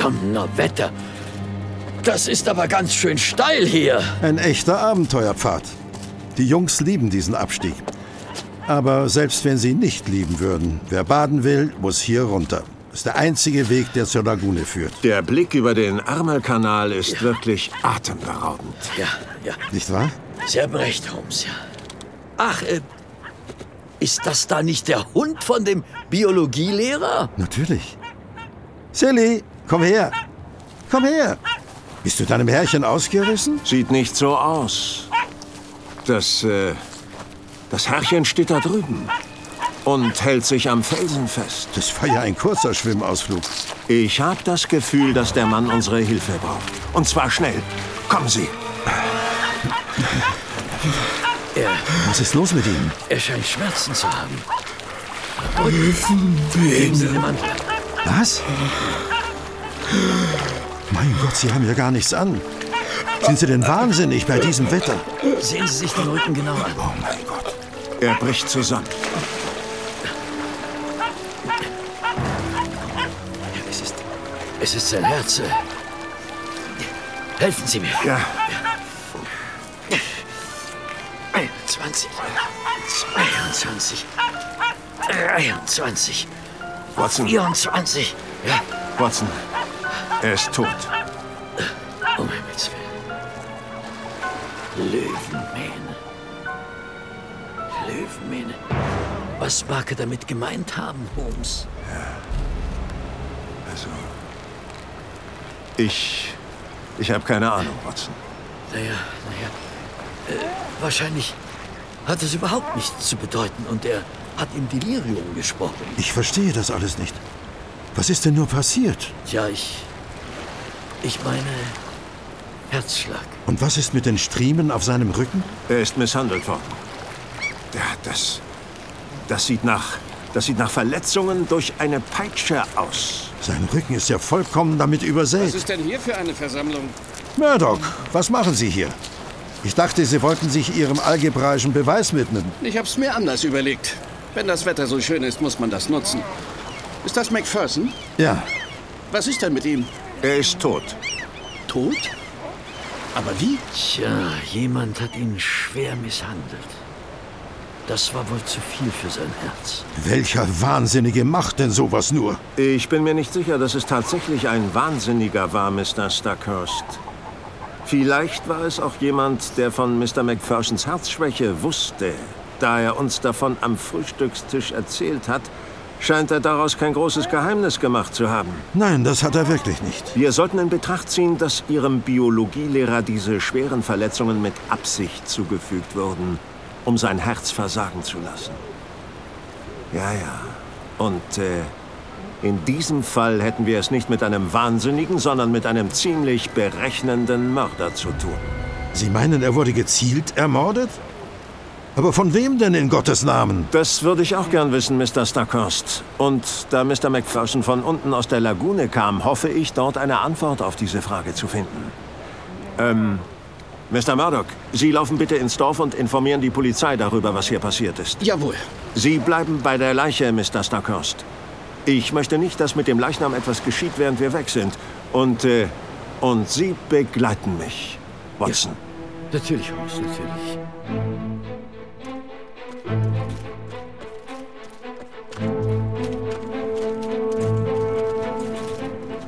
Donnerwetter! Das ist aber ganz schön steil hier. Ein echter Abenteuerpfad. Die Jungs lieben diesen Abstieg. Aber selbst wenn sie nicht lieben würden, wer baden will, muss hier runter. Das ist der einzige Weg, der zur Lagune führt. Der Blick über den Ärmelkanal ist wirklich atemberaubend. Ja. Nicht wahr? Sie haben recht, Holmes, ja. Ach, ist das da nicht der Hund von dem Biologielehrer? Natürlich. Silly, komm her. Komm her. Bist du deinem Herrchen ausgerissen? Sieht nicht so aus. Das Herrchen steht da drüben und hält sich am Felsen fest. Das war ja ein kurzer Schwimmausflug. Ich habe das Gefühl, dass der Mann unsere Hilfe braucht. Und zwar schnell. Kommen Sie. Was ist los mit ihm? Er scheint Schmerzen zu haben. Legen Sie den Mantel. Was? Mein Gott, Sie haben ja gar nichts an. Sind Sie denn wahnsinnig bei diesem Wetter? Sehen Sie sich den Rücken genau an. Oh mein Gott. Er bricht zusammen. Es ist sein Herz. Helfen Sie mir. Ja. 21, 22, 23, Watson. 24. Ja, Watson, er ist tot. um Himmels Willen. Löwenmähne. Was mag er damit gemeint haben, Holmes? Also, ich habe keine Ahnung, Watson. Naja. Wahrscheinlich hat es überhaupt nichts zu bedeuten und er hat im Delirium gesprochen. Ich verstehe das alles nicht. Was ist denn nur passiert? Tja, ich meine, Herzschlag. Und was ist mit den Striemen auf seinem Rücken? Er ist misshandelt worden. Ja, das sieht nach Verletzungen durch eine Peitsche aus. Sein Rücken ist ja vollkommen damit übersät. Was ist denn hier für eine Versammlung? Murdoch, was machen Sie hier? Ich dachte, Sie wollten sich Ihrem algebraischen Beweis widmen. Ich hab's mir anders überlegt. Wenn das Wetter so schön ist, muss man das nutzen. Ist das Macpherson? Ja, Was ist denn mit ihm? Er ist tot. Tot? Aber wie? Tja, jemand hat ihn schwer misshandelt. Das war wohl zu viel für sein Herz. welcher Wahnsinnige macht denn sowas nur? Ich bin mir nicht sicher, dass es tatsächlich ein Wahnsinniger war, Mr. Stockhurst. Vielleicht war es auch jemand, der von Mr. Macphersons Herzschwäche wusste. Da er uns davon am Frühstückstisch erzählt hat, scheint er daraus kein großes Geheimnis gemacht zu haben. Nein, das hat er wirklich nicht. Wir sollten in Betracht ziehen, dass Ihrem Biologielehrer diese schweren Verletzungen mit Absicht zugefügt wurden, um sein Herz versagen zu lassen. Ja. Und in diesem Fall hätten wir es nicht mit einem Wahnsinnigen, sondern mit einem ziemlich berechnenden Mörder zu tun. Sie meinen, er wurde gezielt ermordet? Aber von wem denn in Gottes Namen? Das würde ich auch gern wissen, Mr. Stockhurst. Und da Mr. Macpherson von unten aus der Lagune kam, hoffe ich, dort eine Antwort auf diese Frage zu finden. Mr. Murdoch, Sie laufen bitte ins Dorf und informieren die Polizei darüber, was hier passiert ist. Jawohl. Sie bleiben bei der Leiche, Mr. Stockhurst. Ich möchte nicht, dass mit dem Leichnam etwas geschieht, während wir weg sind. Und Sie begleiten mich, Watson. Natürlich, Holmes, natürlich.